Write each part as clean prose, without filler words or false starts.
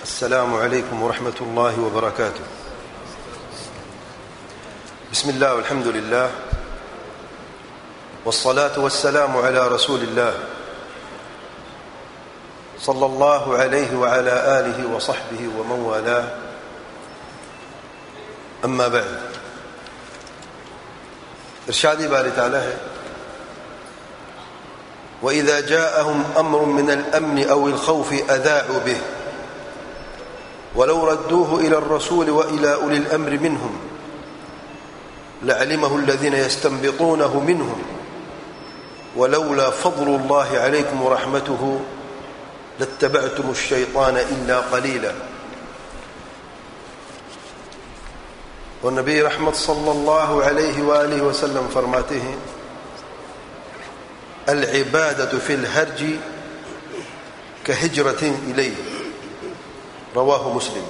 السلام عليكم ورحمة الله وبركاته. بسم الله والحمد لله والصلاة والسلام على رسول الله صلى الله عليه وعلى آله وصحبه ومن والاه. أما بعد، ارشادی باری تعالی ہے وَإِذَا جَاءَهُمْ أَمْرٌ مِّنَ الْأَمْنِ أَوِ الْخَوْفِ أَذَاعُوا بِهِ وَلَوْ رَدُّوهُ إِلَى الرَّسُولِ وَإِلَى أُولِي الْأَمْرِ مِنْهُمْ لَعَلِمَهُ الَّذِينَ يَسْتَنبِطُونَهُ مِنْهُمْ وَلَوْلَا فَضْلُ اللَّهِ عَلَيْكُمْ وَرَحْمَتُهُ لَاتَّبَعْتُمُ الشَّيْطَانَ إِلَّا قَلِيلًا. اور نبی رحمت صلی اللہ علیہ وآلہ وسلم فرماتے ہیں العبادة فی الحرج کہجرۃ الیہ، رواہ مسلم.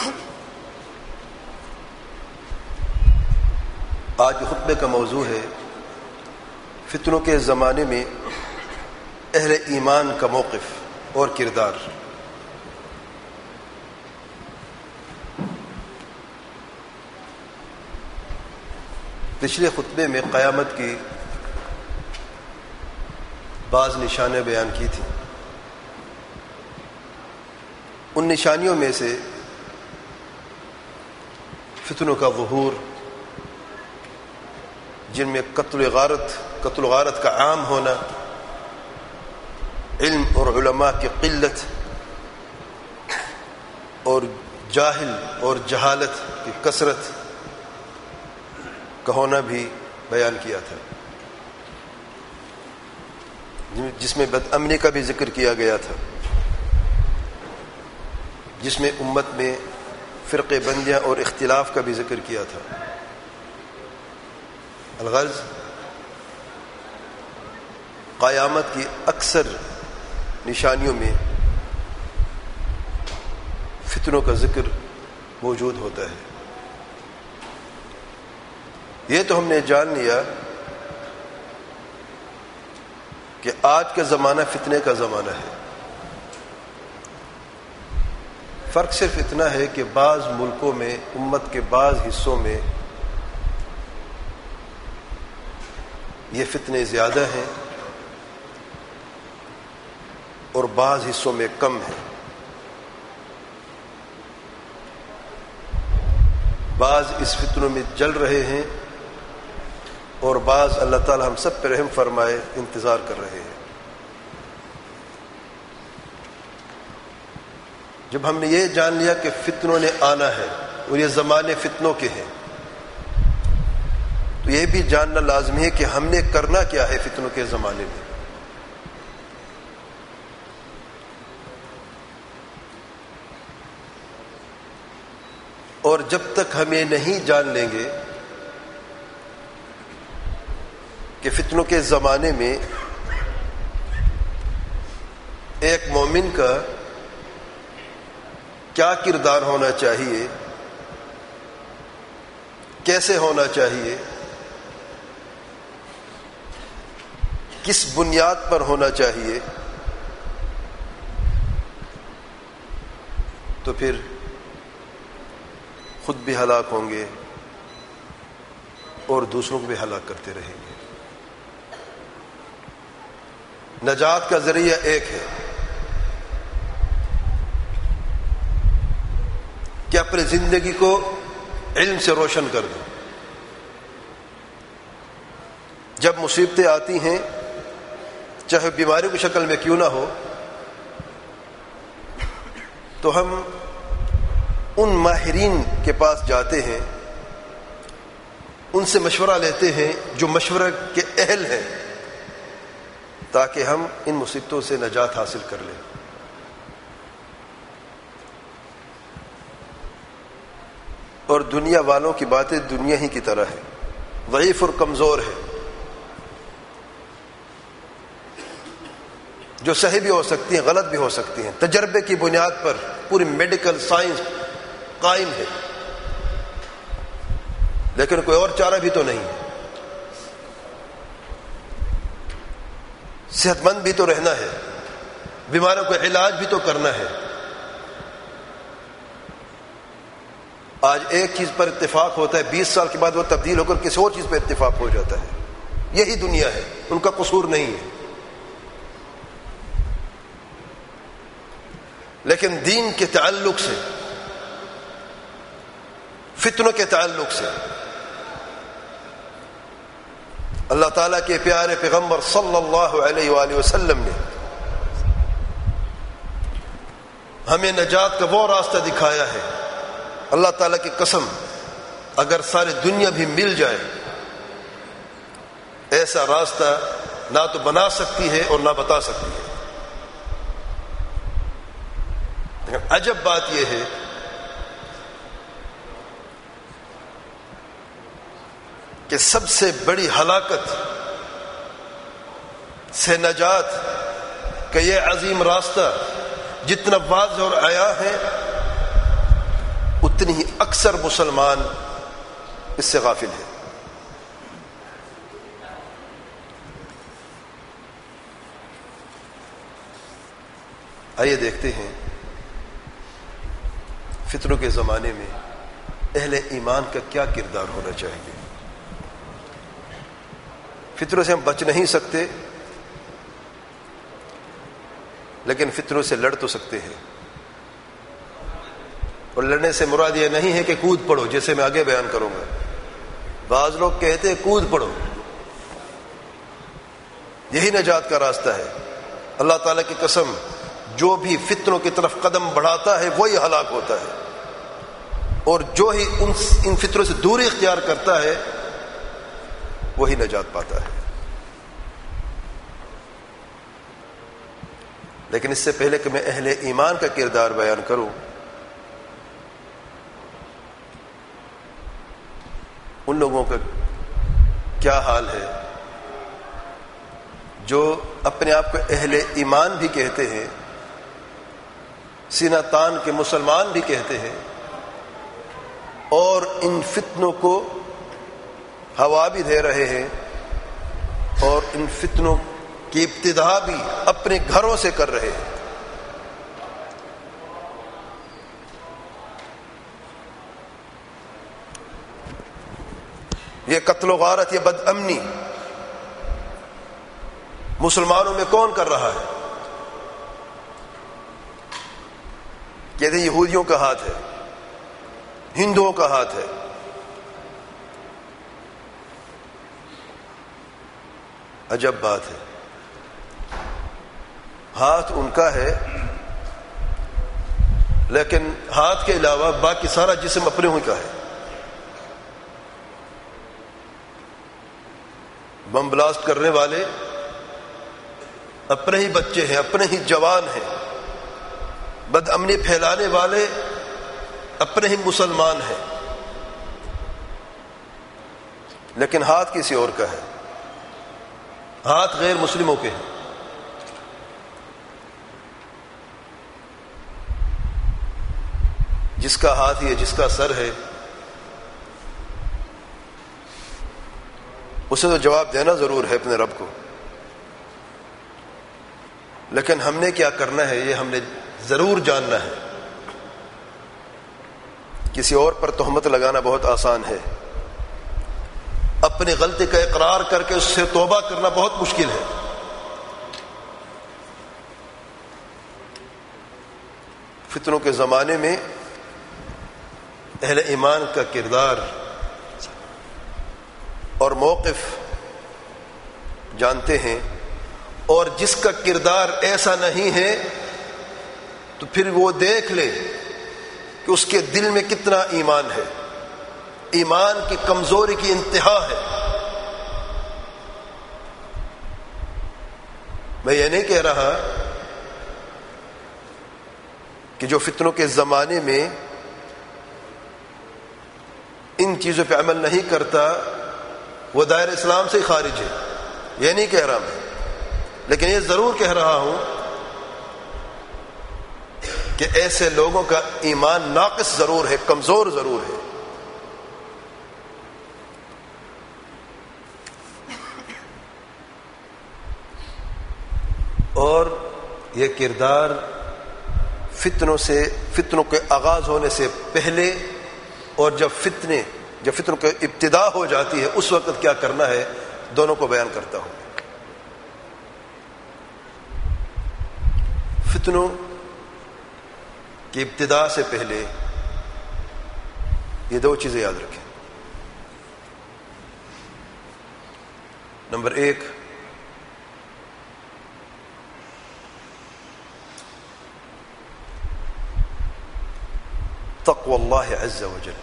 آج خطبے کا موضوع ہے فتنوں کے زمانے میں اہل ایمان کا موقف اور کردار. پچھلے خطبے میں قیامت کی بعض نشانیاں بیان کی تھیں. ان نشانیوں میں سے فتنوں کا ظہور، جن میں قتل و غارت کا عام ہونا، علم اور علماء کی قلت اور جاہل اور جہالت کی کثرت کا ہونا بھی بیان کیا تھا، جس میں بد امنی کا بھی ذکر کیا گیا تھا، جس میں امت میں فرقے بندیاں اور اختلاف کا بھی ذکر کیا تھا. الغرض قیامت کی اکثر نشانیوں میں فتنوں کا ذکر موجود ہوتا ہے. یہ تو ہم نے جان لیا کہ آج کا زمانہ فتنے کا زمانہ ہے. فرق صرف اتنا ہے کہ بعض ملکوں میں، امت کے بعض حصوں میں یہ فتنے زیادہ ہیں اور بعض حصوں میں کم ہیں. بعض اس فتنوں میں جل رہے ہیں اور بعض اللہ تعالی ہم سب پر رحم فرمائے انتظار کر رہے ہیں. جب ہم نے یہ جان لیا کہ فتنوں نے آنا ہے اور یہ زمانے فتنوں کے ہیں، تو یہ بھی جاننا لازمی ہے کہ ہم نے کرنا کیا ہے فتنوں کے زمانے میں. اور جب تک ہم یہ نہیں جان لیں گے کہ فتنوں کے زمانے میں ایک مومن کا کیا کردار ہونا چاہیے، کیسے ہونا چاہیے، کس بنیاد پر ہونا چاہیے، تو پھر خود بھی ہلاک ہوں گے اور دوسروں کو بھی ہلاک کرتے رہیں گے. نجات کا ذریعہ ایک ہے کہ اپنی زندگی کو علم سے روشن کر دو. جب مصیبتیں آتی ہیں، چاہے بیماری کی شکل میں کیوں نہ ہو، تو ہم ان ماہرین کے پاس جاتے ہیں، ان سے مشورہ لیتے ہیں جو مشورہ کے اہل ہیں، تاکہ ہم ان مصیبتوں سے نجات حاصل کر لیں. اور دنیا والوں کی باتیں دنیا ہی کی طرح ہے، ضعیف اور کمزور ہے، جو صحیح بھی ہو سکتی ہیں، غلط بھی ہو سکتی ہیں. تجربے کی بنیاد پر پوری میڈیکل سائنس قائم ہے، لیکن کوئی اور چارہ بھی تو نہیں ہے. صحت مند بھی تو رہنا ہے، بیماروں کا علاج بھی تو کرنا ہے. آج ایک چیز پر اتفاق ہوتا ہے، 20 سال کے بعد وہ تبدیل ہو کر کسی اور چیز پر اتفاق ہو جاتا ہے. یہی دنیا ہے، ان کا قصور نہیں ہے. لیکن دین کے تعلق سے، فتنوں کے تعلق سے اللہ تعالیٰ کے پیارے پیغمبر صلی اللہ علیہ وآلہ وسلم نے ہمیں نجات کا وہ راستہ دکھایا ہے. اللہ تعالیٰ کی قسم، اگر ساری دنیا بھی مل جائے ایسا راستہ نہ تو بنا سکتی ہے اور نہ بتا سکتی ہے. لیکن عجب بات یہ ہے کہ سب سے بڑی ہلاکت سے نجات کا یہ عظیم راستہ جتنا واضح اور عیاں ہے، اتنی ہی اکثر مسلمان اس سے غافل ہے. آئیے دیکھتے ہیں فتنوں کے زمانے میں اہل ایمان کا کیا کردار ہونا چاہیے. فتنوں سے ہم بچ نہیں سکتے، لیکن فتنوں سے لڑ تو سکتے ہیں. اور لڑنے سے مراد یہ نہیں ہے کہ کود پڑو، جیسے میں آگے بیان کروں گا. بعض لوگ کہتے ہیں کود پڑو، یہی نجات کا راستہ ہے. اللہ تعالیٰ کی قسم، جو بھی فتنوں کی طرف قدم بڑھاتا ہے وہی ہلاک ہوتا ہے، اور جو ہی ان فتنوں سے دوری اختیار کرتا ہے وہی نجات پاتا ہے. لیکن اس سے پہلے کہ میں اہل ایمان کا کردار بیان کروں، ان لوگوں کا کیا حال ہے جو اپنے آپ کو اہل ایمان بھی کہتے ہیں، سینہ تان کے مسلمان بھی کہتے ہیں، اور ان فتنوں کو ہوا بھی دے رہے ہیں، اور ان فتنوں کی ابتدا بھی اپنے گھروں سے کر رہے ہیں. یہ قتل و غارت، یہ بد امنی مسلمانوں میں کون کر رہا ہے؟ کہتے ہیں یہودیوں کا ہاتھ ہے، ہندوؤں کا ہاتھ ہے. عجب بات ہے، ہاتھ ان کا ہے، لیکن ہاتھ کے علاوہ باقی سارا جسم اپنے ہی کا ہے. بم بلاسٹ کرنے والے اپنے ہی بچے ہیں، اپنے ہی جوان ہیں. بد امنی پھیلانے والے اپنے ہی مسلمان ہیں، لیکن ہاتھ کسی اور کا ہے. ہاتھ غیر مسلموں کے ہیں. جس کا ہاتھ ہے، جس کا سر ہے، اسے تو جواب دینا ضرور ہے اپنے رب کو. لیکن ہم نے کیا کرنا ہے یہ ہم نے ضرور جاننا ہے. کسی اور پر تہمت لگانا بہت آسان ہے، اپنی غلطی کا اقرار کر کے اس سے توبہ کرنا بہت مشکل ہے. فتنوں کے زمانے میں اہل ایمان کا کردار اور موقف جانتے ہیں، اور جس کا کردار ایسا نہیں ہے تو پھر وہ دیکھ لے کہ اس کے دل میں کتنا ایمان ہے. ایمان کی کمزوری کی انتہا ہے. میں یہ نہیں کہہ رہا کہ جو فتنوں کے زمانے میں ان چیزوں پہ عمل نہیں کرتا وہ دائرہ اسلام سے خارج ہے، یہ نہیں کہہ رہا میں. لیکن یہ ضرور کہہ رہا ہوں کہ ایسے لوگوں کا ایمان ناقص ضرور ہے، کمزور ضرور ہے. اور یہ کردار فتنوں کے آغاز ہونے سے پہلے اور جب فتنوں کی ابتدا ہو جاتی ہے اس وقت کیا کرنا ہے، دونوں کو بیان کرتا ہوں۔ فتنوں کی ابتدا سے پہلے یہ دو چیزیں یاد رکھیں۔ نمبر 1، تقوی اللہ عز وجل،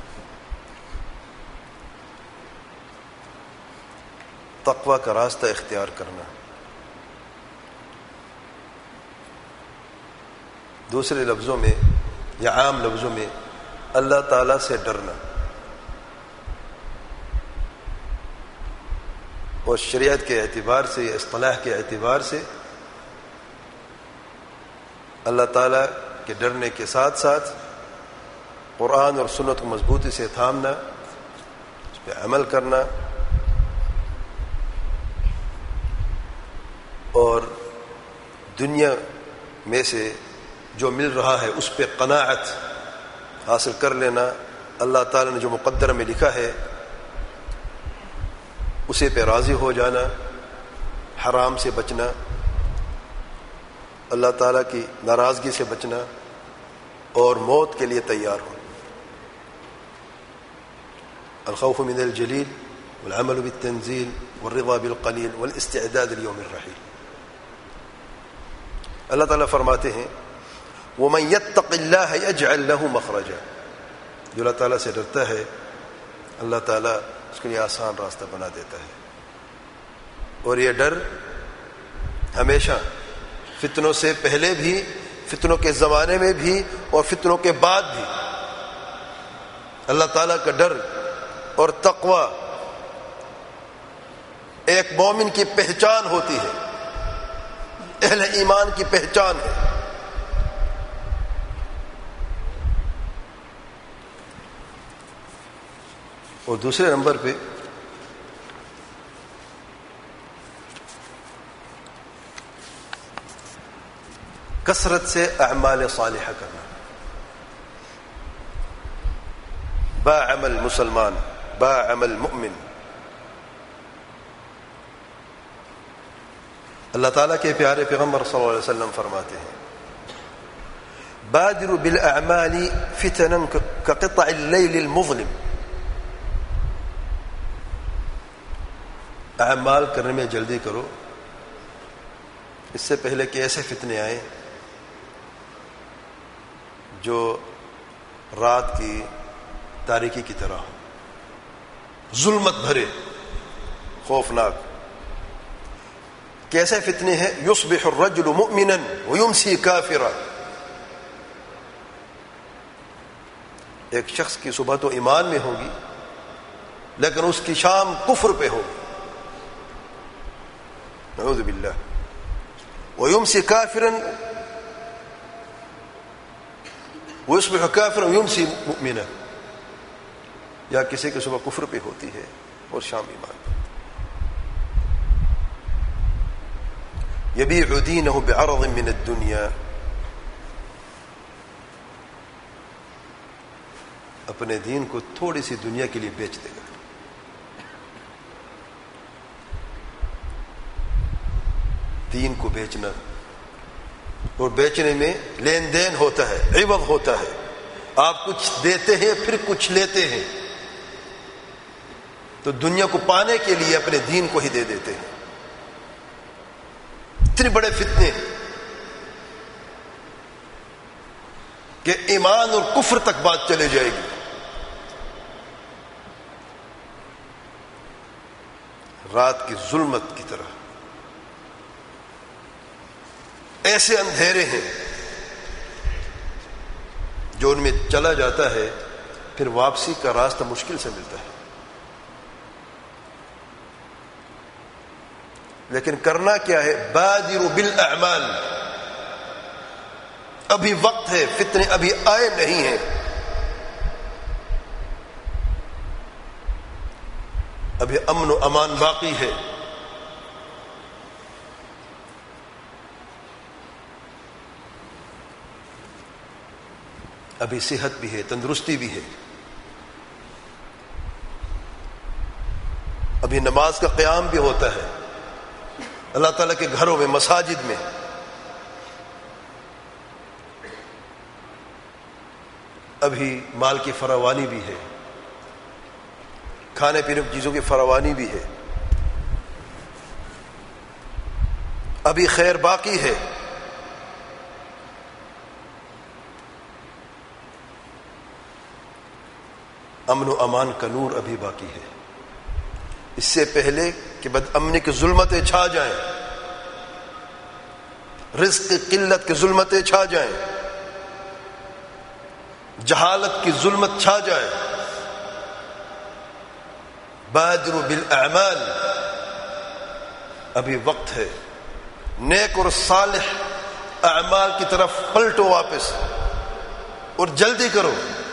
تقوی کا راستہ اختیار کرنا۔ دوسرے لفظوں میں یا عام لفظوں میں اللہ تعالی سے ڈرنا، اور شریعت کے اعتبار سے یا اصطلاح کے اعتبار سے اللہ تعالی کے ڈرنے کے ساتھ ساتھ قرآن اور سنت کو مضبوطی سے تھامنا، اس پہ عمل کرنا، اور دنیا میں سے جو مل رہا ہے اس پہ قناعت حاصل کر لینا۔ اللہ تعالی نے جو مقدر میں لکھا ہے اسے پہ راضی ہو جانا، حرام سے بچنا، اللہ تعالیٰ کی ناراضگی سے بچنا، اور موت کے لیے تیار ہونا۔ الخوف من الجلیل والعمل بالتنزیل والرضا بالقلیل والاستعداد لیوم الرحیل۔ اللہ تعالیٰ فرماتے ہیں وَمَن يَتَّقِ اللَّهَ يَجْعَل لَّهُ مَخْرَجًا، جو اللہ تعالیٰ سے ڈرتا ہے اللہ تعالیٰ اس کے لیے آسان راستہ بنا دیتا ہے۔ اور یہ ڈر ہمیشہ فتنوں سے پہلے بھی، فتنوں کے زمانے میں بھی، اور فتنوں کے بعد بھی اللہ تعالیٰ کا ڈر اور تقوی ایک مومن کی پہچان ہوتی ہے، اہل ایمان کی پہچان ہے۔ اور دوسرے نمبر پہ کثرت سے اعمال صالحہ کرنا۔ با عمل مسلمان، با عمل مؤمن۔ اللہ تعالیٰ کے پیارے پیغمبر صلی اللہ علیہ وسلم فرماتے ہیں بادروا بالاعمال فتنا كقطع الليل المظلم، اعمال کرنے میں جلدی کرو اس سے پہلے کہ ایسے فتنے آئیں جو رات کی تاریکی کی طرح ہو، ظلمت بھرے، خوفناک۔ کیسے فتنے ہیں؟ یصبح الرجل مؤمنا ویمسی کافرا، ایک شخص کی صبح تو ایمان میں ہوگی لیکن اس کی شام کفر پہ ہوگی، نعوذ باللہ۔ ویمسی کافرا ویصبح کافرا ویمسی مؤمنا، یا کسی کی صبح کفر پہ ہوتی ہے اور شام ایمان پہ۔ یبیع دینہ بعرض من الدنیا، اپنے دین کو تھوڑی سی دنیا کے لیے بیچ دے گا۔ دین کو بیچنا، اور بیچنے میں لین دین ہوتا ہے، عوض ہوتا ہے، آپ کچھ دیتے ہیں پھر کچھ لیتے ہیں، تو دنیا کو پانے کے لیے اپنے دین کو ہی دے دیتے ہیں۔ اتنے بڑے فتنے کہ ایمان اور کفر تک بات چلے جائے گی۔ رات کی ظلمت کی طرح ایسے اندھیرے ہیں جو ان میں چلا جاتا ہے پھر واپسی کا راستہ مشکل سے ملتا ہے۔ لیکن کرنا کیا ہے؟ بادروا بالاعمال، ابھی وقت ہے، فتنے ابھی آئے نہیں ہیں، ابھی امن و امان باقی ہے۔ ابھی صحت بھی ہے، تندرستی بھی ہے، ابھی نماز کا قیام بھی ہوتا ہے اللہ تعالیٰ کے گھروں میں، مساجد میں. ابھی مال کی فراوانی بھی ہے، کھانے پینے کی چیزوں کی فراوانی بھی ہے، ابھی خیر باقی ہے. امن و امان کا نور ابھی باقی ہے. اس سے پہلے کہ بد امنی کی ظلمتیں چھا جائیں، رزق کی قلت کی ظلمتیں چھا جائیں، جہالت کی ظلمت چھا جائے، بادروا بالاعمال، ابھی وقت ہے. نیک اور صالح اعمال کی طرف پلٹو واپس اور جلدی کرو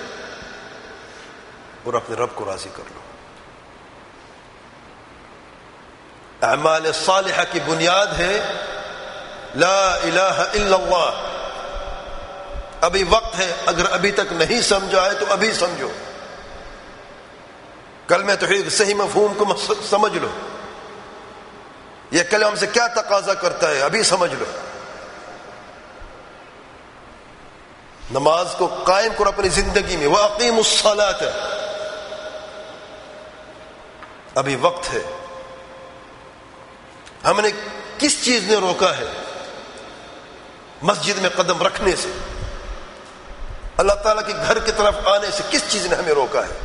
اور اپنے رب کو راضی کر لو. اعمال صالحہ کی بنیاد ہے لا الہ الا اللہ. ابھی وقت ہے، اگر ابھی تک نہیں سمجھا ہے تو ابھی سمجھو. کلمہ توحید کے صحیح مفہوم کو سمجھ لو. یہ کلمہ ہم سے کیا تقاضا کرتا ہے ابھی سمجھ لو. نماز کو قائم کرو اپنی زندگی میں. وَأَقِيمُوا الصَّلَاةَ، ابھی وقت ہے. ہم نے کس چیز نے روکا ہے مسجد میں قدم رکھنے سے، اللہ تعالیٰ کے گھر کی طرف آنے سے کس چیز نے ہمیں روکا ہے؟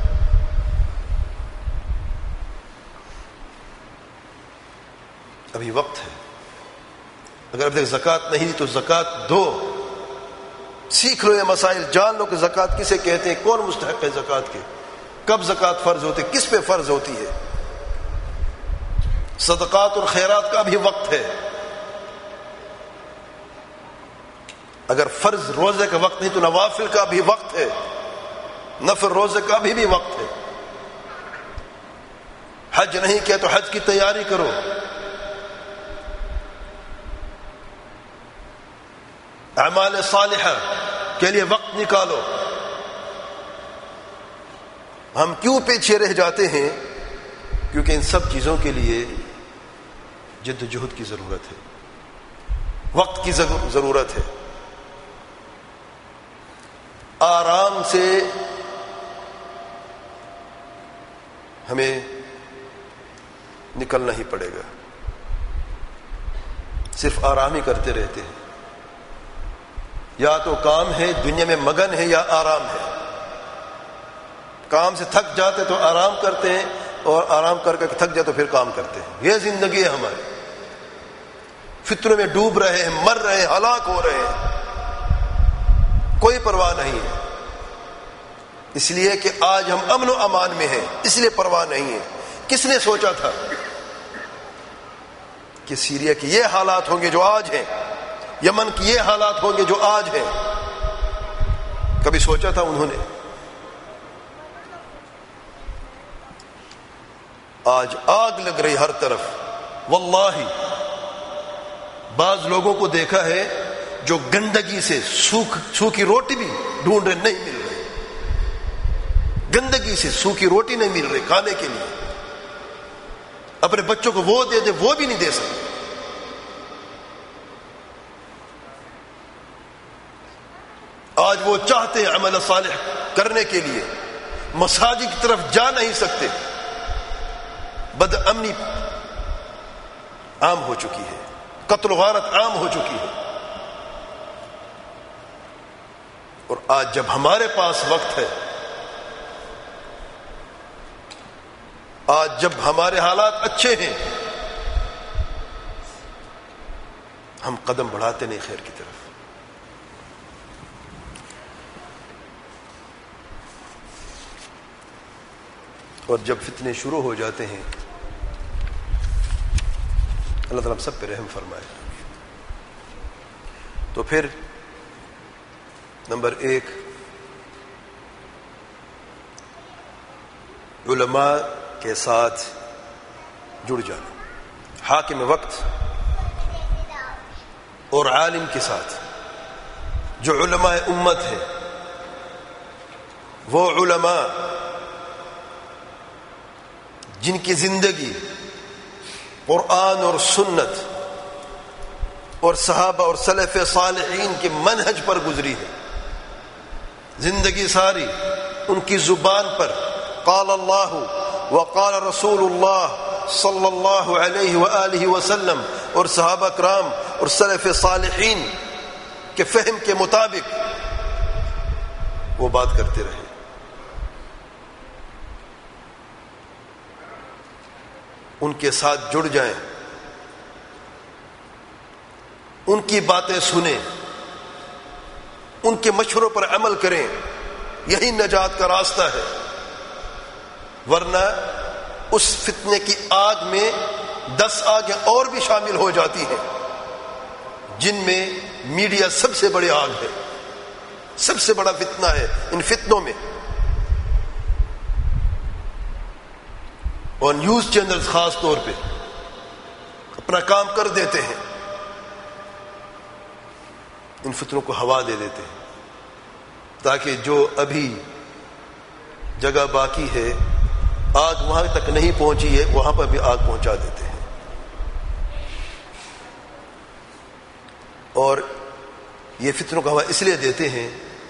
ابھی وقت ہے. اگر اب تک زکوٰۃ نہیں دی تو زکوٰۃ دو. سیکھ لو یہ مسائل، جان لو کہ زکوٰۃ کسے کہتے ہیں، کون مستحق ہے زکوٰۃ کے، کب زکوٰۃ فرض ہوتی ہے، کس پہ فرض ہوتی ہے. صدقات اور خیرات کا بھی وقت ہے. اگر فرض روزے کا وقت نہیں تو نوافل کا بھی وقت ہے، نفل روزے کا بھی وقت ہے. حج نہیں کیا تو حج کی تیاری کرو. اعمال صالحہ کے لیے وقت نکالو. ہم کیوں پیچھے رہ جاتے ہیں؟ کیونکہ ان سب چیزوں کے لیے جد و جہد کی ضرورت ہے، وقت کی ضرورت ہے. آرام سے ہمیں نکلنا ہی پڑے گا. صرف آرام ہی کرتے رہتے ہیں. یا تو کام ہے، دنیا میں مگن ہے، یا آرام ہے. کام سے تھک جاتے تو آرام کرتے ہیں، اور آرام کر کے تھک جاتے تو پھر کام کرتے ہیں. یہ زندگی ہے ہماری. فتنوں میں ڈوب رہے ہیں، مر رہے ہیں، ہلاک ہو رہے ہیں، کوئی پرواہ نہیں ہے. اس لیے کہ آج ہم امن و امان میں ہیں، اس لیے پرواہ نہیں ہے. کس نے سوچا تھا کہ سیریا کے یہ حالات ہوں گے جو آج ہیں، یمن کی یہ حالات ہوں گے جو آج ہیں؟ کبھی سوچا تھا انہوں نے؟ آج آگ لگ رہی ہر طرف. واللہ بعض لوگوں کو دیکھا ہے جو گندگی سے سوکھی روٹی بھی ڈھونڈ رہے، نہیں مل رہی. گندگی سے سوکھی روٹی نہیں مل رہی کھانے کے لیے. اپنے بچوں کو وہ دے دے، وہ بھی نہیں دے سکتے. آج وہ چاہتے ہیں عمل صالح کرنے کے لیے، مساجد کی طرف جا نہیں سکتے. بد امنی عام ہو چکی ہے، قتل و غارت عام ہو چکی ہے. اور آج جب ہمارے پاس وقت ہے، آج جب ہمارے حالات اچھے ہیں، ہم قدم بڑھاتے نہیں خیر کی طرف. اور جب فتنے شروع ہو جاتے ہیں، اللہ تعالیٰ ہم سب پہ رحم فرمائے. تو پھر نمبر 1، علماء کے ساتھ جڑ جانا. حاکم وقت اور عالم کے ساتھ. جو علماء امت ہے، وہ علماء جن کی زندگی قرآن اور سنت اور صحابہ اور سلف صالحین کے منہج پر گزری ہے. زندگی ساری ان کی زبان پر قال اللہ وقال رسول اللہ صلی اللہ علیہ وآلہ وسلم اور صحابہ کرام اور سلف صالحین کے فہم کے مطابق وہ بات کرتے رہے. ان کے ساتھ جڑ جائیں، ان کی باتیں سنیں، ان کے مشوروں پر عمل کریں. یہی نجات کا راستہ ہے. ورنہ اس فتنے کی آگ میں 10 آگیں اور بھی شامل ہو جاتی ہیں، جن میں میڈیا سب سے بڑی آگ ہے، سب سے بڑا فتنہ ہے. ان فتنوں میں اور نیوز چینلز خاص طور پہ اپنا کام کر دیتے ہیں، ان فتنوں کو ہوا دے دیتے ہیں تاکہ جو ابھی جگہ باقی ہے، آگ وہاں تک نہیں پہنچی ہے، وہاں پر بھی آگ پہنچا دیتے ہیں. اور یہ فتنوں کا ہوا اس لیے دیتے ہیں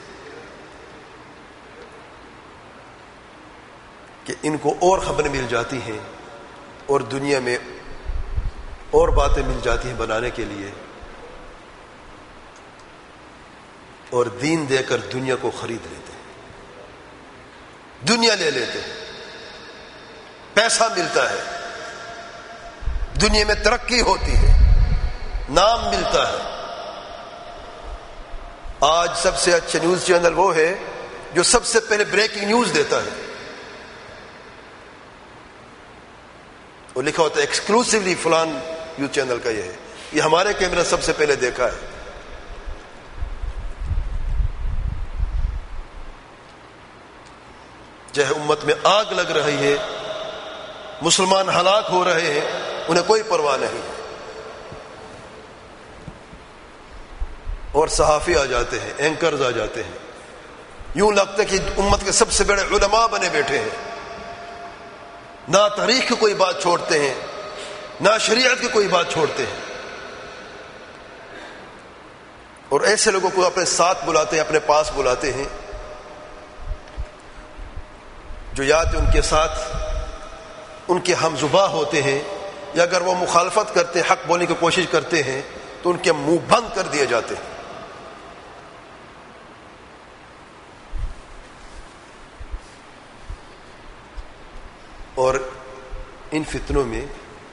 کہ ان کو اور خبریں مل جاتی ہیں اور دنیا میں اور باتیں مل جاتی ہیں بنانے کے لیے، اور دین دے کر دنیا کو خرید لیتے ہیں، دنیا لے لیتے ہیں. پیسہ ملتا ہے، دنیا میں ترقی ہوتی ہے، نام ملتا ہے. آج سب سے اچھا نیوز چینل وہ ہے جو سب سے پہلے بریکنگ نیوز دیتا ہے. وہ لکھا ہوتا ہے ایکسکلوسیولی فلان نیوز چینل کا یہ ہے، یہ ہمارے کیمرے سب سے پہلے دیکھا ہے. چاہے امت میں آگ لگ رہی ہے، مسلمان ہلاک ہو رہے ہیں، انہیں کوئی پرواہ نہیں. اور صحافی آ جاتے ہیں، اینکرز آ جاتے ہیں، یوں لگتا ہے کہ امت کے سب سے بڑے علماء بنے بیٹھے ہیں. نہ تاریخ کی کوئی بات چھوڑتے ہیں، نہ شریعت کی کوئی بات چھوڑتے ہیں. اور ایسے لوگوں کو اپنے ساتھ بلاتے ہیں، اپنے پاس بلاتے ہیں، جو یا تو ان کے ساتھ ان کے ہم زباں ہوتے ہیں، یا اگر وہ مخالفت کرتے ہیں، حق بولنے کی کوشش کرتے ہیں تو ان کے منہ بند کر دیے جاتے ہیں. اور ان فتنوں میں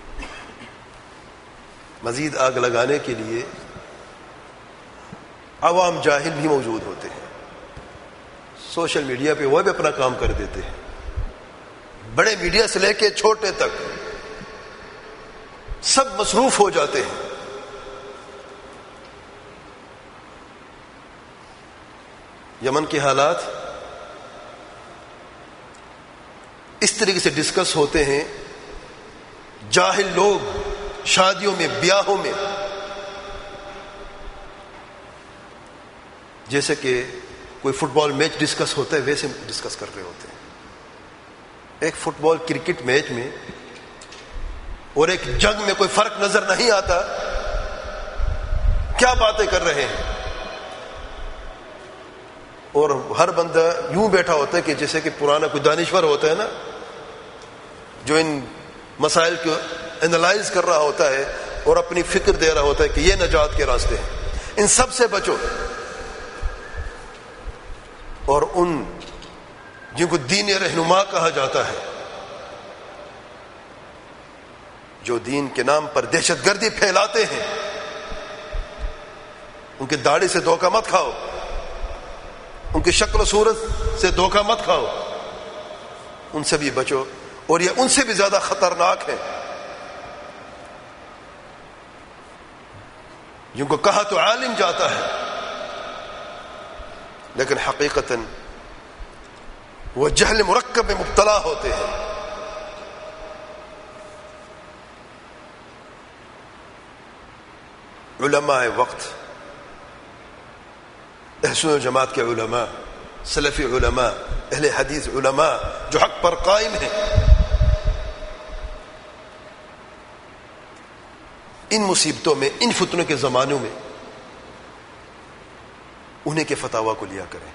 مزید آگ لگانے کے لیے عوام جاہل بھی موجود ہوتے ہیں. سوشل میڈیا پہ وہ بھی اپنا کام کر دیتے ہیں. بڑے میڈیا سے لے کے چھوٹے تک سب مصروف ہو جاتے ہیں. یمن کے حالات اس طریقے سے ڈسکس ہوتے ہیں. جاہل لوگ شادیوں میں، بیاہوں میں، جیسے کہ کوئی فٹ بال میچ ڈسکس ہوتا ہے ویسے ڈسکس کر رہے ہوتے ہیں. ایک فٹ بال کرکٹ میچ میں اور ایک جنگ میں کوئی فرق نظر نہیں آتا. کیا باتیں کر رہے ہیں. اور ہر بندہ یوں بیٹھا ہوتا ہے کہ جیسے کہ پرانا کوئی دانشور ہوتا ہے نا، جو ان مسائل کو انالائز کر رہا ہوتا ہے اور اپنی فکر دے رہا ہوتا ہے کہ یہ نجات کے راستے ہیں. ان سب سے بچو. اور ان جن کو دین رہنما کہا جاتا ہے، جو دین کے نام پر دہشت گردی پھیلاتے ہیں، ان کی داڑھی سے دھوکہ مت کھاؤ، ان کی شکل و صورت سے دھوکہ مت کھاؤ. ان سے بھی بچو. اور یہ ان سے بھی زیادہ خطرناک ہے جن کو کہا تو عالم جاتا ہے لیکن حقیقتاً وہ جہل مرکب میں مبتلا ہوتے ہیں. علماء وقت، اہل سنت جماعت کے علماء، سلفی علماء، اہل حدیث علماء جو حق پر قائم ہیں، ان مصیبتوں میں، ان فتنوں کے زمانوں میں انہیں کے فتاوا کو لیا کریں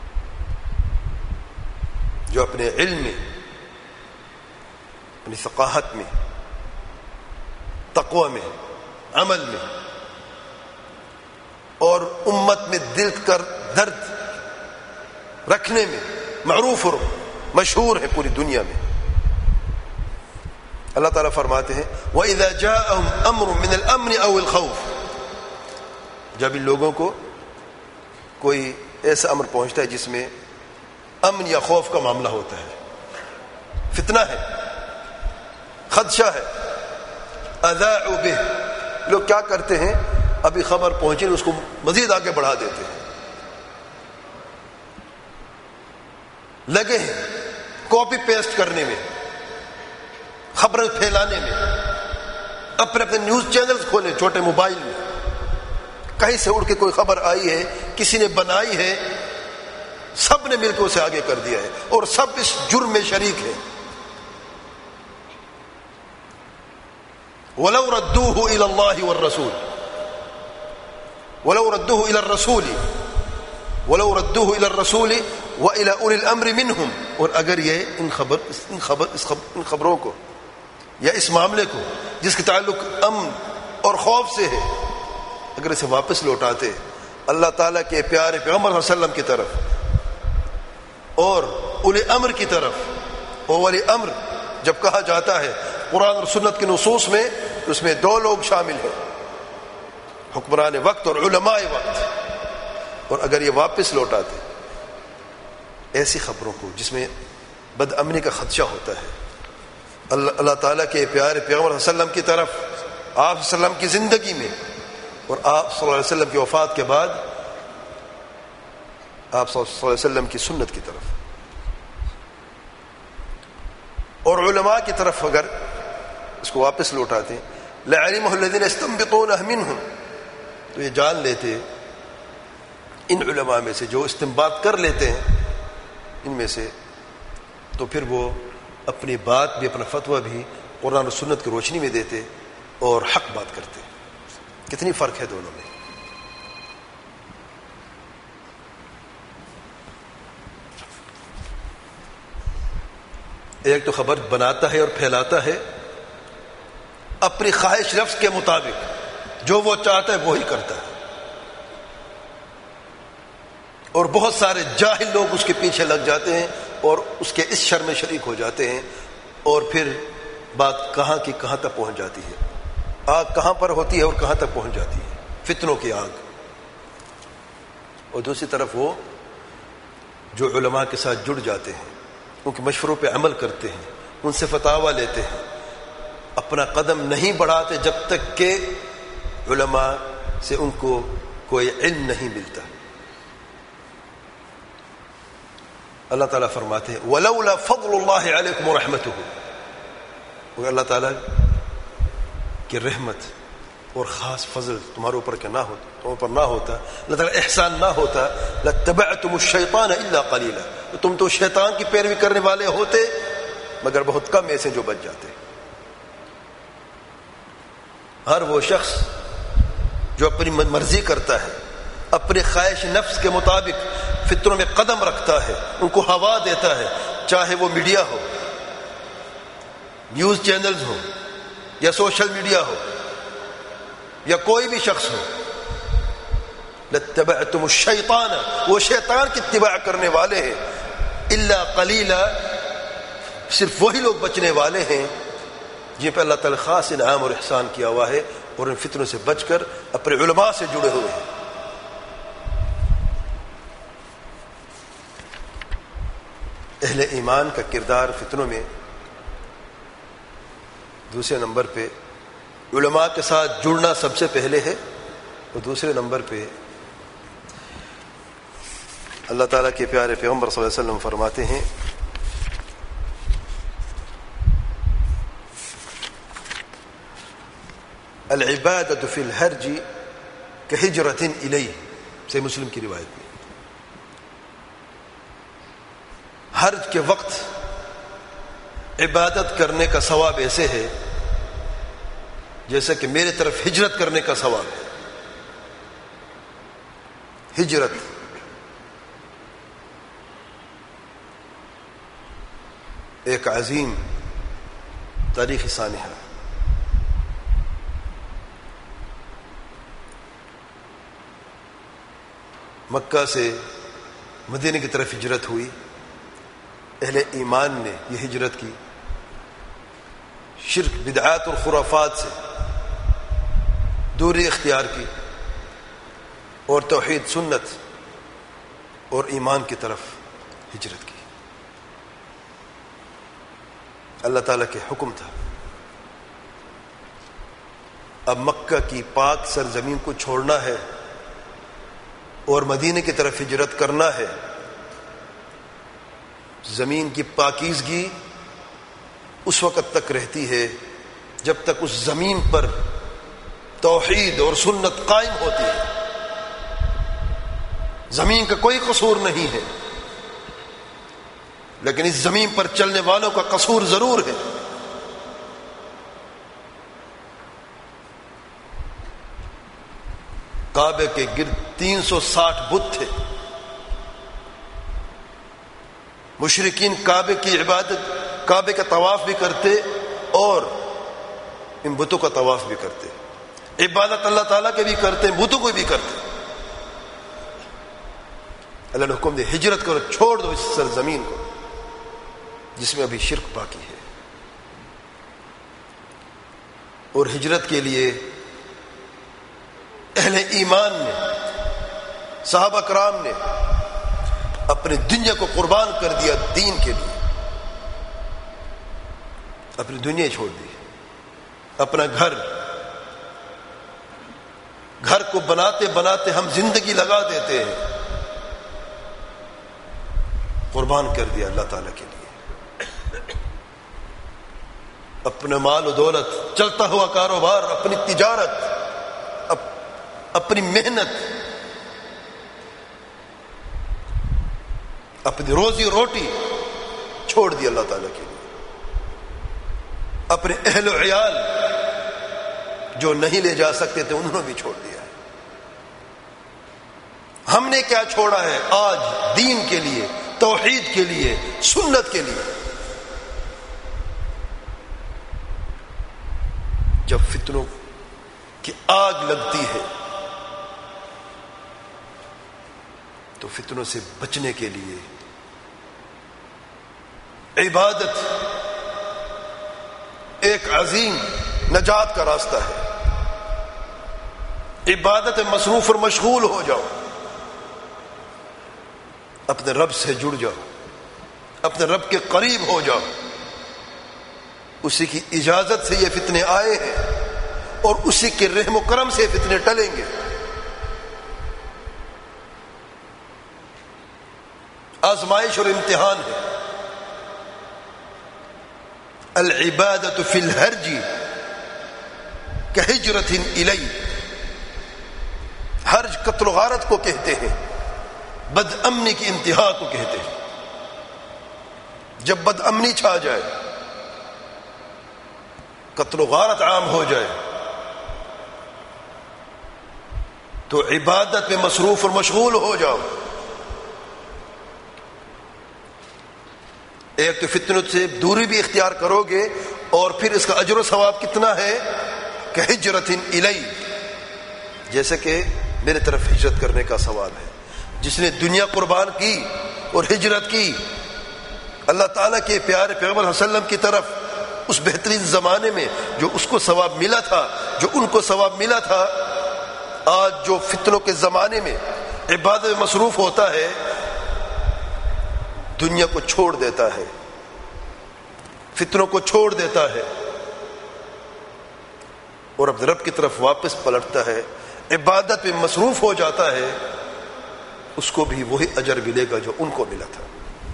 جو اپنے علم میں، اپنی ثقافت میں، تقوی میں، عمل میں اور امت میں دل کر درد رکھنے میں معروف اور مشہور ہے پوری دنیا میں۔ اللہ تعالیٰ فرماتے ہیں وَإِذَا جَاءَهُمْ أَمْرٌ مِّنَ الْأَمْنِ أَوِ الْخَوْفِ، جب ان لوگوں کو کوئی ایسا امر پہنچتا ہے جس میں امن یا خوف کا معاملہ ہوتا ہے، فتنہ ہے، خدشہ ہے، اذاعوا به، لوگ کیا کرتے ہیں ابھی خبر پہنچے اس کو مزید آگے بڑھا دیتے ہیں، لگے ہیں کاپی پیسٹ کرنے میں، خبریں پھیلانے میں، اپنے اپنے نیوز چینلز کھولے چھوٹے موبائل میں، کہیں سے اڑ کے کوئی خبر آئی ہے، کسی نے بنائی ہے، سب نے مل کے اسے آگے کر دیا ہے اور سب اس جرم میں شریک ہے۔ وَلَوْ رَدُّوهُ إِلَى اللَّهِ وَالرَّسُولِ وَلَوْ رَدُّوهُ إِلَى الرَّسُولِ وَلَوْ رَدُّوهُ إِلَى الرَّسُولِ وَإِلَى أُولِي الْأَمْرِ مِنْهُمْ، اور اگر یہ ان خبروں کو یا اس معاملے کو جس کے تعلق امن اور خوف سے ہے، اگر اسے واپس لوٹاتے اللہ تعالیٰ کے پیارے پیغمبر صلی اللہ علیہ وسلم کی طرف اور اولی امر کی طرف، اور ولی امر جب کہا جاتا ہے قرآن اور سنت کی نصوص میں تو اس میں دو لوگ شامل ہیں، حکمران وقت اور علماء وقت، اور اگر یہ واپس لوٹاتے ایسی خبروں کو جس میں بد امنی کا خدشہ ہوتا ہے اللہ تعالیٰ کے پیارے پیغمبر صلی اللہ علیہ وسلم کی طرف، آپ صلی اللہ علیہ وسلم کی زندگی میں اور آپ صلی اللہ علیہ وسلم کی وفات کے بعد آپ صلی اللہ علیہ وسلم کی سنت کی طرف اور علماء کی طرف اگر اس کو واپس لوٹاتے لَعَلِمَهُ الَّذِينَ يَسْتَنبِطُونَهُ مِنْهُمْ، تو یہ جان لیتے ان علماء میں سے جو استنباط کر لیتے ہیں ان میں سے، تو پھر وہ اپنی بات بھی، اپنا فتویٰ بھی قرآن و سنت کی روشنی میں دیتے اور حق بات کرتے۔ کتنی فرق ہے دونوں میں۔ ایک تو خبر بناتا ہے اور پھیلاتا ہے اپنی خواہش نفس کے مطابق، جو وہ چاہتا ہے وہی کرتا ہے، اور بہت سارے جاہل لوگ اس کے پیچھے لگ جاتے ہیں اور اس کے اس شر میں شریک ہو جاتے ہیں، اور پھر بات کہاں کی کہاں تک پہنچ جاتی ہے، آگ کہاں پر ہوتی ہے اور کہاں تک پہنچ جاتی ہے، فتنوں کی آگ۔ اور دوسری طرف وہ جو علماء کے ساتھ جڑ جاتے ہیں، ان کے مشوروں پہ عمل کرتے ہیں، ان سے فتاویٰ لیتے ہیں، اپنا قدم نہیں بڑھاتے جب تک کہ علماء سے ان کو کوئی علم نہیں ملتا۔ اللہ تعالیٰ فرماتے ہیں وَلَوْلَا فَضْلُ اللَّهِ عَلَيْكُمْ وَرَحْمَتُهُ، اگر اللہ تعالیٰ کی رحمت اور خاص فضل تمہارے اوپر کے نہ ہوتا، تم پر نہ ہوتا، اللہ تعالیٰ احسان نہ ہوتا، لَاتَّبَعْتُمُ الشَّيْطَانَ إِلَّا قَلِيلًا، تو تم تو شیطان کی پیروی کرنے والے ہوتے مگر بہت کم ایسے جو بچ جاتے۔ ہر وہ شخص جو اپنی مرضی کرتا ہے، اپنے خواہش نفس کے مطابق فتنوں میں قدم رکھتا ہے، ان کو ہوا دیتا ہے، چاہے وہ میڈیا ہو، نیوز چینلز ہو یا سوشل میڈیا ہو یا کوئی بھی شخص ہو، لَاتَّبَعْتُمُ الشَّيْطَانَ، وہ شیطان کی اتباع کرنے والے ہیں، الا قلیلا، صرف وہی لوگ بچنے والے ہیں جن پہ اللہ تعالی خاص انعام اور احسان کیا ہوا ہے اور ان فتنوں سے بچ کر اپنے علماء سے جڑے ہوئے ہیں۔ اہل ایمان کا کردار فتنوں میں دوسرے نمبر پہ علماء کے ساتھ جڑنا سب سے پہلے ہے، اور دوسرے نمبر پہ اللہ تعالیٰ کے پیارے پیغمبر صلی اللہ علیہ وسلم فرماتے ہیں العبادۃ فی الحرج کہجرۃ الیہ، صحیح مسلم کی روایت میں، حرج کے وقت عبادت کرنے کا ثواب ایسے ہے جیسا کہ میرے طرف ہجرت کرنے کا ثواب ہے. ہجرت ایک عظیم تاریخی سانحہ ہے. مکہ سے مدینے کی طرف ہجرت ہوئی. اہل ایمان نے یہ ہجرت کی شرک بدعات اور خرافات سے دوری اختیار کی اور توحید سنت اور ایمان کی طرف ہجرت کی. اللہ تعالیٰ کے حکم تھا اب مکہ کی پاک سرزمین کو چھوڑنا ہے اور مدینے کی طرف ہجرت کرنا ہے. زمین کی پاکیزگی اس وقت تک رہتی ہے جب تک اس زمین پر توحید اور سنت قائم ہوتی ہے. زمین کا کوئی قصور نہیں ہے لیکن اس زمین پر چلنے والوں کا قصور ضرور ہے. کعبے کے گرد 360 بت تھے. مشرکین کعبے کی عبادت، کعبے کا طواف بھی کرتے اور ان بتوں کا طواف بھی کرتے. عبادت اللہ تعالیٰ کے بھی کرتے، بتوں کو بھی کرتے. اللہ نے حکم دے ہجرت کرو، چھوڑ دو اس سرزمین کو جس میں ابھی شرک باقی ہے. اور ہجرت کے لیے اہل ایمان نے، صحابہ کرام نے اپنی دنیا کو قربان کر دیا دین کے لیے. اپنی دنیا چھوڑ دی، اپنا گھر کو بناتے بناتے ہم زندگی لگا دیتے ہیں، قربان کر دیا اللہ تعالیٰ کے لیے. اپنا مال و دولت، چلتا ہوا کاروبار، اپنی تجارت، اپنی محنت، اپنی روزی روٹی چھوڑ دی اللہ تعالیٰ کے لیے. اپنے اہل و عیال جو نہیں لے جا سکتے تھے انہوں نے بھی چھوڑ دیا. ہم نے کیا چھوڑا ہے آج دین کے لیے، توحید کے لیے، سنت کے لیے؟ جب فتنوں کی آگ لگتی ہے تو فتنوں سے بچنے کے لیے عبادت ایک عظیم نجات کا راستہ ہے. عبادت میں مصروف اور مشغول ہو جاؤ، اپنے رب سے جڑ جاؤ، اپنے رب کے قریب ہو جاؤ. اسی کی اجازت سے یہ فتنے آئے ہیں اور اسی کے رحم و کرم سے فتنے ٹلیں گے. آزمائش اور امتحان ہے. العبادت فی الحرج کہجرۃ الی. حرج قتل و غارت کو کہتے ہیں، بد امنی کی انتہا کو کہتے ہیں. جب بد امنی چھا جائے، قتل و غارت عام ہو جائے تو عبادت میں مصروف اور مشغول ہو جاؤ. ایک تو فتنوں سے دوری بھی اختیار کرو گے اور پھر اس کا اجر و ثواب کتنا ہے کہ ہجرت الی، جیسے کہ میرے طرف ہجرت کرنے کا ثواب ہے. جس نے دنیا قربان کی اور ہجرت کی اللہ تعالیٰ کے پیارے پیغمبر صلی اللہ علیہ وسلم کی طرف، اس بہترین زمانے میں جو اس کو ثواب ملا تھا، جو ان کو ثواب ملا تھا، آج جو فتنوں کے زمانے میں عبادت میں مصروف ہوتا ہے دنیا کو چھوڑ دیتا ہے، فتنوں کو چھوڑ دیتا ہے اور اب رب کی طرف واپس پلٹتا ہے، عبادت میں مصروف ہو جاتا ہے، اس کو بھی وہی اجر ملے گا جو ان کو ملا تھا.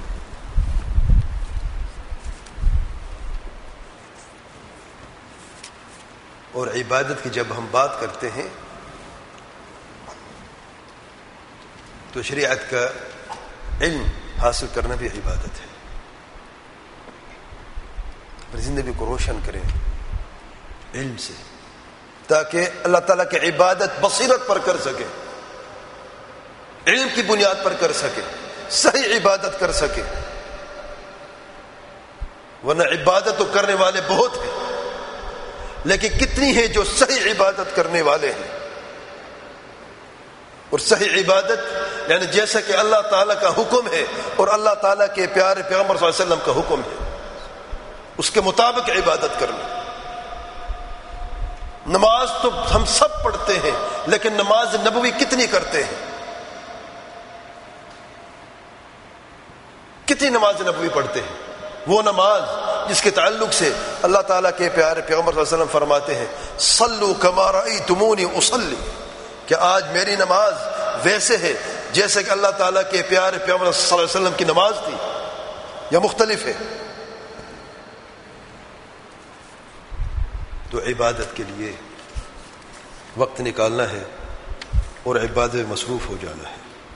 اور عبادت کی جب ہم بات کرتے ہیں تو شریعت کا علم حاصل کرنا بھی عبادت ہے. اپنی زندگی کو روشن کریں علم سے، تاکہ اللہ تعالیٰ کی عبادت بصیرت پر کر سکے، علم کی بنیاد پر کر سکے، صحیح عبادت کر سکے. ورنہ عبادت تو کرنے والے بہت ہیں، لیکن کتنی ہیں جو صحیح عبادت کرنے والے ہیں؟ اور صحیح عبادت یعنی جیسا کہ اللہ تعالیٰ کا حکم ہے اور اللہ تعالیٰ کے پیارے پیغمبر صلی اللہ علیہ وسلم کا حکم ہے، اس کے مطابق عبادت کرنا. نماز تو ہم سب پڑھتے ہیں، لیکن نماز نبوی کتنی کرتے ہیں؟ کتنی نماز نبوی پڑھتے ہیں؟ وہ نماز جس کے تعلق سے اللہ تعالیٰ کے پیارے پیغمبر صلی اللہ علیہ وسلم فرماتے ہیں صلو کما رأیتمونی اصلی، کہ آج میری نماز ویسے ہے جیسے کہ اللہ تعالیٰ کے پیارے پیغمبر صلی اللہ علیہ وسلم کی نماز تھی، یا مختلف ہے؟ تو عبادت کے لیے وقت نکالنا ہے اور عبادت میں مصروف ہو جانا ہے.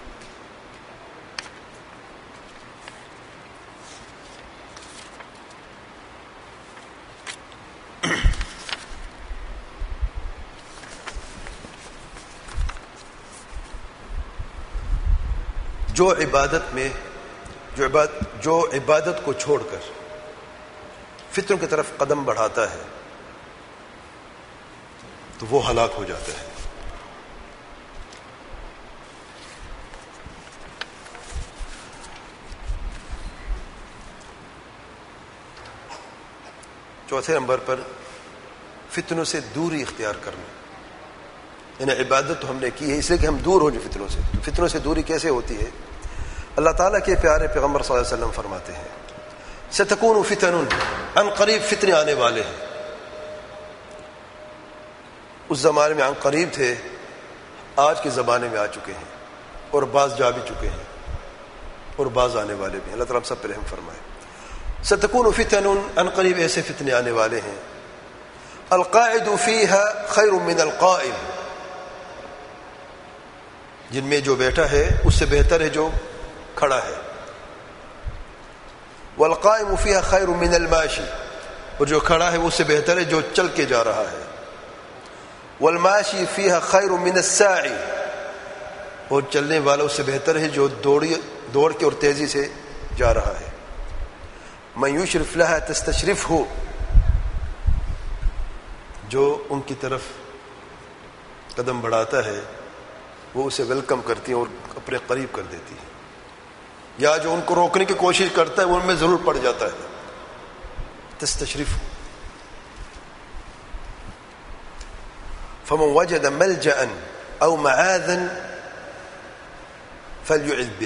جو عبادت کو چھوڑ کر فطروں کی طرف قدم بڑھاتا ہے تو وہ ہلاک ہو جاتا ہے. چوتھے نمبر پر فتنوں سے دوری اختیار کرنا. یعنی عبادت تو ہم نے کی ہے اس لیے کہ ہم دور ہو جائیں فتنوں سے. تو فتنوں سے دوری کیسے ہوتی ہے؟ اللہ تعالیٰ کے پیارے پیغمبر صلی اللہ علیہ وسلم فرماتے ہیں ستکون فتن، ان قریب فتنے آنے والے ہیں. اس زمانے میں ان قریب تھے، آج کے زمانے میں آ چکے ہیں، اور بعض جا بھی چکے ہیں اور بعض آنے والے بھی. اللہ تعالیٰ ہم سب پر رحم فرمائے. ستکون فتن، ان قریب ایسے فتنے آنے والے ہیں القاعد فیہا خیر من القائم، جن میں جو بیٹھا ہے اس سے بہتر ہے جو کھڑا ہے. والقائم فیہا خیر من الماشی، اور جو کھڑا ہے اس سے بہتر ہے جو چل کے جا رہا ہے. والماشی فیہا خیر من الساعی، اور چلنے والا اس سے بہتر ہے جو دوڑ کے اور تیزی سے جا رہا ہے. من یشرف لها تستشرفہ، جو ان کی طرف قدم بڑھاتا ہے وہ اسے ویلکم کرتی ہے اور اپنے قریب کر دیتی ہے، یا جو ان کو روکنے کی کوشش کرتا ہے وہ ان میں ضرور پڑ جاتا ہے. تستشرف. فمن وجد ملجأ او معاذا فليعذ به،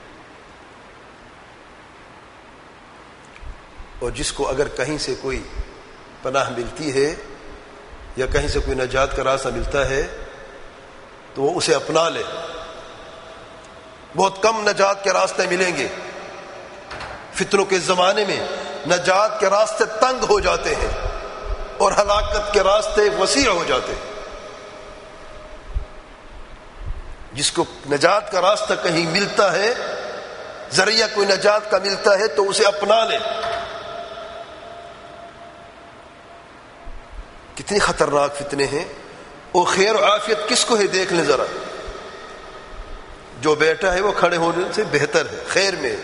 اور جس کو اگر کہیں سے کوئی پناہ ملتی ہے یا کہیں سے کوئی نجات کا راستہ ملتا ہے تو وہ اسے اپنا لے. بہت کم نجات کے راستے ملیں گے. فتنوں کے زمانے میں نجات کے راستے تنگ ہو جاتے ہیں اور ہلاکت کے راستے وسیع ہو جاتے ہیں. جس کو نجات کا راستہ کہیں ملتا ہے، ذریعہ کوئی نجات کا ملتا ہے تو اسے اپنا لے. کتنی خطرناک فتنے ہیں. اور خیر و عافیت کس کو ہے دیکھ لیں ذرا. جو بیٹھا ہے وہ کھڑے ہونے سے بہتر ہے، خیر میں.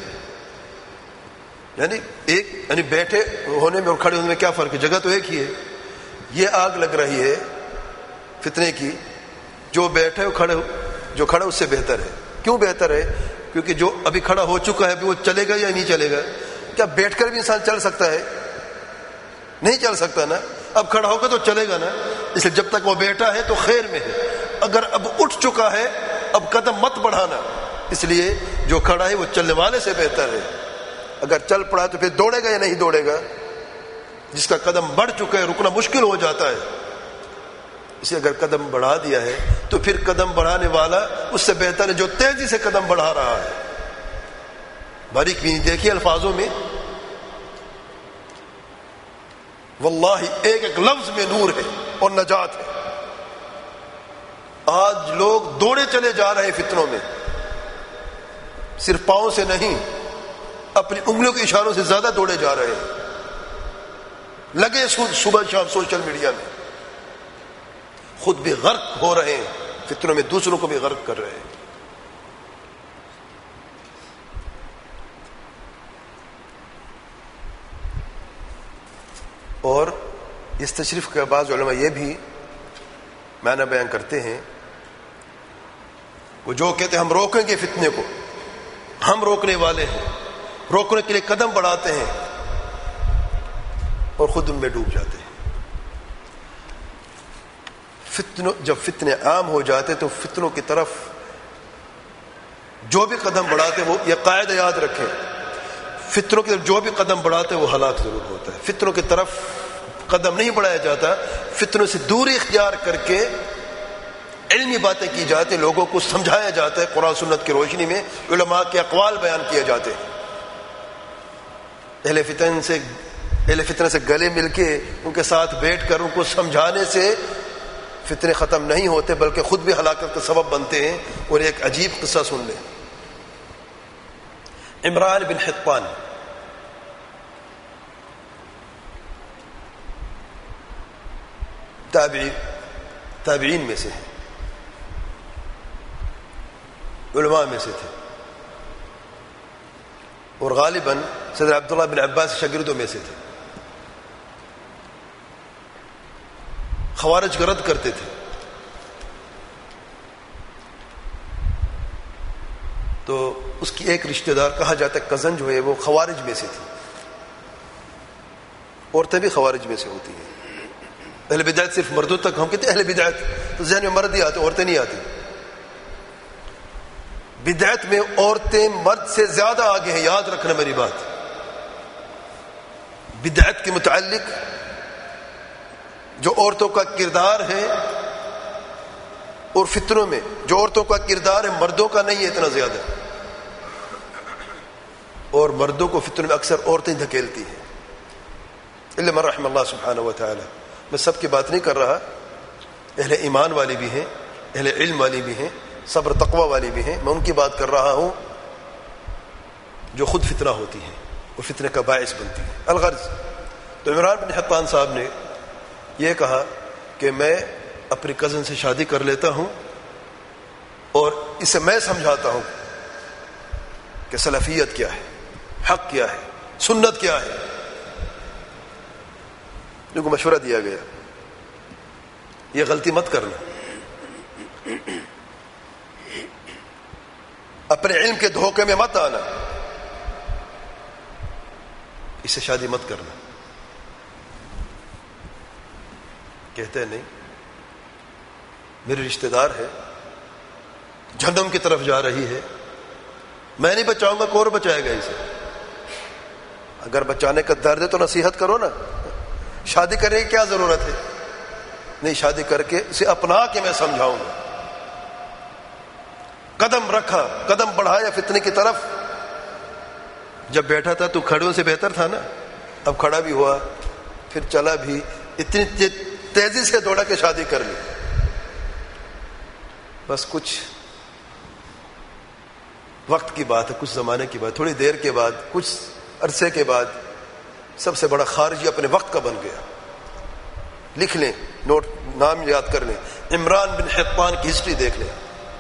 یعنی بیٹھے ہونے میں اور کھڑے ہونے میں کیا فرق ہے؟ جگہ تو ایک ہی ہے. یہ آگ لگ رہی ہے فتنے کی، جو بیٹھے جو کھڑا اس سے بہتر ہے. کیوں بہتر ہے؟ کیونکہ جو ابھی کھڑا ہو چکا ہے ابھی وہ چلے گا یا نہیں چلے گا؟ کیا بیٹھ کر بھی انسان چل سکتا ہے؟ نہیں چل سکتا نا. اب کھڑا ہوگا تو چلے گا نا. اس لیے جب تک وہ بیٹھا ہے تو خیر میں ہے. اگر اب اٹھ چکا ہے اب قدم مت بڑھانا. اس لیے جو کھڑا ہے وہ چلنے والے سے بہتر ہے. اگر چل پڑا تو پھر دوڑے گا یا نہیں دوڑے گا؟ جس کا قدم بڑھ چکا ہے رکنا مشکل ہو جاتا ہے. اسے اگر قدم بڑھا دیا ہے تو پھر قدم بڑھانے والا اس سے بہتر ہے جو تیزی سے قدم بڑھا رہا ہے. باریک بھی نہیں دیکھیے الفاظوں میں. واللہ ایک ایک لفظ میں نور ہے اور نجات ہے. آج لوگ دوڑے چلے جا رہے ہیں فتنوں میں، صرف پاؤں سے نہیں اپنی انگلیوں کے اشاروں سے زیادہ دوڑے جا رہے ہیں. لگے صبح شام سوشل میڈیا میں خود بھی غرق ہو رہے ہیں، فتنوں میں دوسروں کو بھی غرق کر رہے ہیں۔ اور اس تشریف کا بعض علماء یہ بھی معنی بیان کرتے ہیں، وہ جو کہتے ہیں ہم روکیں گے فتنے کو، ہم روکنے والے ہیں، روکنے کے لیے قدم بڑھاتے ہیں اور خود ان میں ڈوب جاتے ہیں۔ جب فتنے عام ہو جاتے تو فتنوں کی طرف جو بھی قدم بڑھاتے وہ یہ قاعدہ یاد رکھیں، فتنوں کی طرف جو بھی قدم بڑھاتے وہ ہلاک ضرور ہوتا ہے۔ فتنوں کی طرف قدم نہیں بڑھایا جاتا، فتنوں سے دوری اختیار کر کے علمی باتیں کی جاتی، لوگوں کو سمجھایا جاتا ہے، قرآن سنت کی روشنی میں علماء کے اقوال بیان کیے جاتے ہیں۔ اہل فتنہ سے گلے مل کے ان کے ساتھ بیٹھ کر ان کو سمجھانے سے فتنے ختم نہیں ہوتے بلکہ خود بھی ہلاکت کا سبب بنتے ہیں۔ اور ایک عجیب قصہ سن لیں، عمران بن حطان تابعین میں سے ہیں، علماء میں سے تھے، اور غالباً صدر عبداللہ بن عباس شاگردوں میں سے تھے۔ خوارج کا رد کرتے تھے، تو اس کی ایک رشتہ دار کہا جاتا ہے کزن جو ہے وہ خوارج میں سے تھی، عورتیں بھی خوارج میں سے ہوتی ہیں۔ اہل بدعت صرف مردوں تک، ہم کہتے ہیں اہل بدعت تو ذہن میں مرد ہی آتے، عورتیں نہیں آتی۔ بدعت میں عورتیں مرد سے زیادہ آگے ہیں، یاد رکھنا میری بات۔ بدعت کے متعلق جو عورتوں کا کردار ہے، اور فتنوں میں جو عورتوں کا کردار ہے مردوں کا نہیں ہے اتنا زیادہ، اور مردوں کو فتنوں میں اکثر عورتیں دھکیلتی ہیں، الا من رحم اللہ سبحانہ و تعالی۔ میں سب کی بات نہیں کر رہا، اہل ایمان والی بھی ہیں، اہل علم والی بھی ہیں، صبر تقوی والی بھی ہیں، میں ان کی بات کر رہا ہوں جو خود فتنہ ہوتی ہیں اور فتنے کا باعث بنتی ہے۔ الغرض، تو عمران بن حطان صاحب نے یہ کہا کہ میں اپنی کزن سے شادی کر لیتا ہوں اور اسے میں سمجھاتا ہوں کہ سلفیت کیا ہے، حق کیا ہے، سنت کیا ہے۔ ان کو مشورہ دیا گیا یہ غلطی مت کرنا، اپنے علم کے دھوکے میں مت آنا، اس سے شادی مت کرنا۔ کہتے ہیں نہیں، میری رشتہ دار ہے، جہنم کی طرف جا رہی ہے، میں نہیں بچاؤں گا، کون بچائے گا اسے؟ اگر بچانے کا درد ہے تو نصیحت کرو نا، شادی کرنے کی کیا ضرورت ہے؟ نہیں، شادی کر کے اسے اپنا کے میں سمجھاؤں گا۔ قدم رکھا، قدم بڑھایا فتنے کی طرف۔ جب بیٹھا تھا تو کھڑوں سے بہتر تھا نا، اب کھڑا بھی ہوا، پھر چلا بھی، اتنی تیزی سے دوڑا کہ شادی کر لی۔ بس کچھ وقت کی بات ہے، کچھ زمانے کی بات، تھوڑی دیر کے بعد، کچھ عرصے کے بعد سب سے بڑا خارجی اپنے وقت کا بن گیا۔ لکھ لیں، نوٹ، نام یاد کر لیں، عمران بن حطان کی ہسٹری دیکھ لیں۔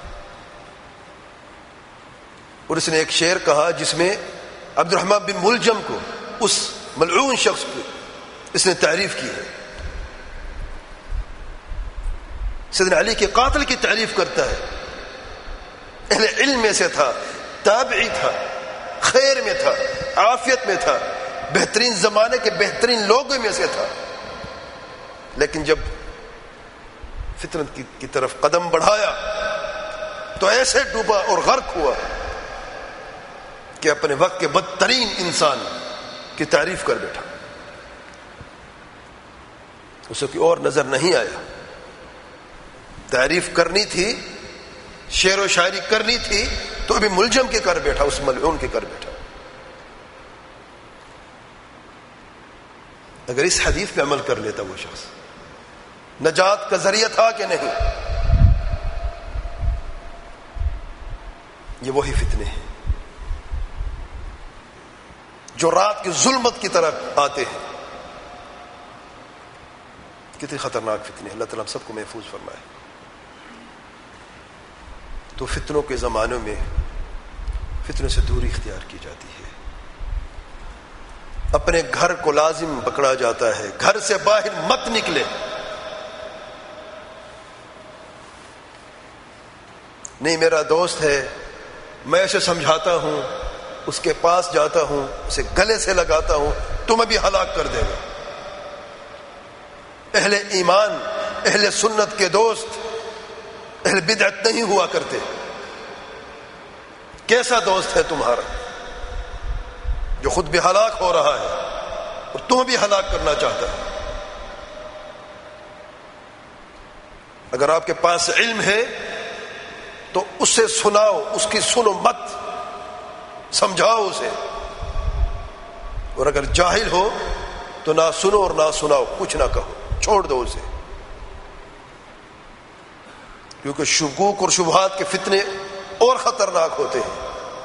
اور اس نے ایک شعر کہا جس میں عبد الرحمن بن ملجم کو، اس ملعون شخص کو اس نے تعریف کی ہے، سیدنا علی کے قاتل کی تعریف کرتا ہے۔ اہل علم میں سے تھا، تابعی تھا، خیر میں تھا، عافیت میں تھا، بہترین زمانے کے بہترین لوگوں میں سے تھا، لیکن جب فطرت کی طرف قدم بڑھایا تو ایسے ڈوبا اور غرق ہوا کہ اپنے وقت کے بدترین انسان کی تعریف کر بیٹھا، اسے کوئی اور نظر نہیں آیا۔ تعریف کرنی تھی، شعر و شاعری کرنی تھی تو ابھی ملجم کے کر بیٹھا، اس ملعون کے کر بیٹھا۔ اگر اس حدیث پہ عمل کر لیتا وہ شخص، نجات کا ذریعہ تھا کہ نہیں؟ یہ وہی فتنے ہیں جو رات کی ظلمت کی طرف آتے ہیں، کتنی خطرناک فتنے. اللہ تعالیٰ ہم سب کو محفوظ فرمائے. تو فتنوں کے زمانوں میں فتنوں سے دوری اختیار کی جاتی ہے. اپنے گھر کو لازم پکڑا جاتا ہے, گھر سے باہر مت نکلے. نہیں میرا دوست ہے, میں اسے سمجھاتا ہوں, اس کے پاس جاتا ہوں, اسے گلے سے لگاتا ہوں, تمہیں بھی ہلاک کر دے گا. اہل ایمان, اہل سنت کے دوست اہل بدعت نہیں ہوا کرتے. کیسا دوست ہے تمہارا جو خود بھی ہلاک ہو رہا ہے اور تمہیں بھی ہلاک کرنا چاہتا ہے؟ اگر آپ کے پاس علم ہے تو اسے سناؤ, اس کی سنو مت, سمجھاؤ اسے. اور اگر جاہل ہو تو نہ سنو اور نہ سناؤ, کچھ نہ کہو, چھوڑ دو اسے. کیونکہ شکوک اور شبہات کے فتنے اور خطرناک ہوتے ہیں.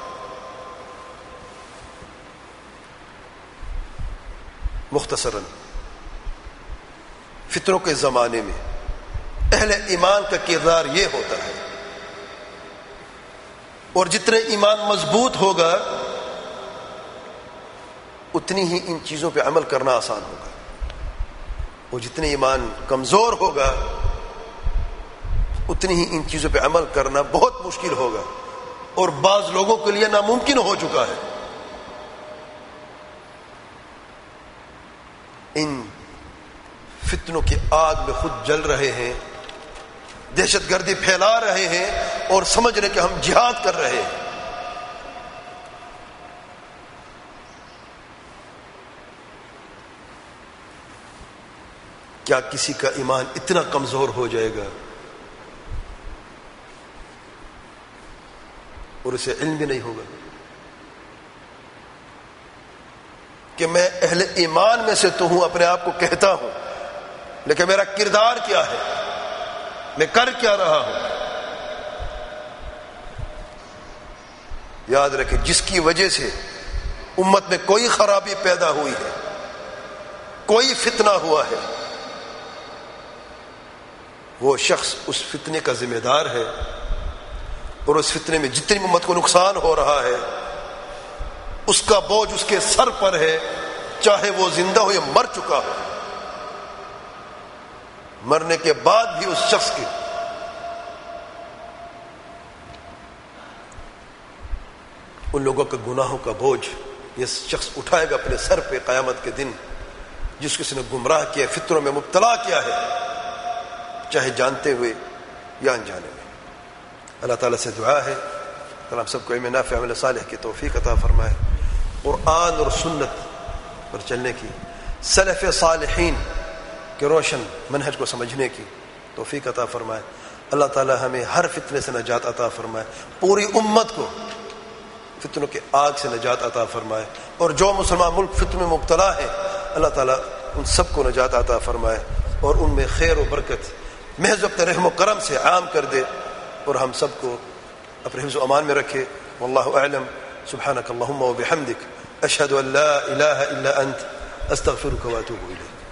مختصراً فتنوں کے زمانے میں اہل ایمان کا کردار یہ ہوتا ہے, اور جتنے ایمان مضبوط ہوگا اتنی ہی ان چیزوں پہ عمل کرنا آسان ہوگا, اور جتنے ایمان کمزور ہوگا اتنی ہی ان چیزوں پہ عمل کرنا بہت مشکل ہوگا, اور بعض لوگوں کے لیے ناممکن ہو چکا ہے. ان فتنوں کی آگ میں خود جل رہے ہیں, دہشت گردی پھیلا رہے ہیں, اور سمجھ رہے کہ ہم جہاد کر رہے ہیں. کیا کسی کا ایمان اتنا کمزور ہو جائے گا اور اسے علم بھی نہیں ہوگا کہ میں اہل ایمان میں سے تو ہوں, اپنے آپ کو کہتا ہوں, لیکن میرا کردار کیا ہے, میں کر کیا رہا ہوں؟ یاد رکھیں, جس کی وجہ سے امت میں کوئی خرابی پیدا ہوئی ہے, کوئی فتنہ ہوا ہے, وہ شخص اس فتنے کا ذمہ دار ہے, اور اس فتنے میں جتنی امت کو نقصان ہو رہا ہے اس کا بوجھ اس کے سر پر ہے, چاہے وہ زندہ ہو یا مر چکا ہو. مرنے کے بعد بھی اس شخص کی ان لوگوں کے گناہوں کا بوجھ یہ شخص اٹھائے گا اپنے سر پہ قیامت کے دن, جس کسی نے گمراہ کیا, فتنوں میں مبتلا کیا ہے, چاہے جانتے ہوئے یا انجانے میں. اللہ تعالیٰ سے دعا ہے کہ ہم سب کو علم نافع عمل صالح کی توفیق عطا فرمائے, قرآن اور سنت پر چلنے کی, سلف صالحین کے روشن منہج کو سمجھنے کی توفیق عطا فرمائے. اللہ تعالیٰ ہمیں ہر فتنے سے نجات عطا فرمائے, پوری امت کو فتنوں کے آگ سے نجات عطا فرمائے, اور جو مسلمان ملک فتنوں میں مبتلا ہے اللہ تعالیٰ ان سب کو نجات عطا فرمائے, اور ان میں خیر و برکت محض اپنے رحم و کرم سے عام کر دے, اور ہم سب کو اپنے حفظ و امان میں رکھے. واللہ اعلم. سبحانک اللہم و بحمدک, اشہد ان لا الہ الا انت, استغفرک و اتوب الیک.